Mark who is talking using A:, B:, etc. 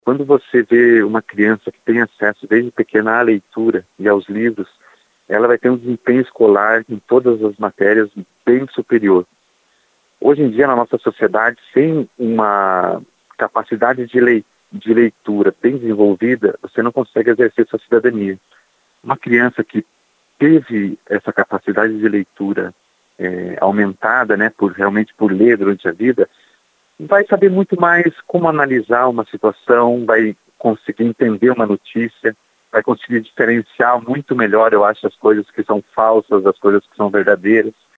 A: Quando você vê uma criança que tem acesso desde pequena à leitura e aos livros, ela vai ter um desempenho escolar em todas as matérias bem superior. Hoje em dia, na nossa sociedade, sem uma capacidade de leitura bem desenvolvida, você não consegue exercer sua cidadania. Uma criança que teve essa capacidade de leitura aumentada, né, realmente por ler durante a vida, vai saber muito mais como analisar uma situação, vai conseguir entender uma notícia, vai conseguir diferenciar muito melhor, eu acho, as coisas que são falsas das coisas que são verdadeiras.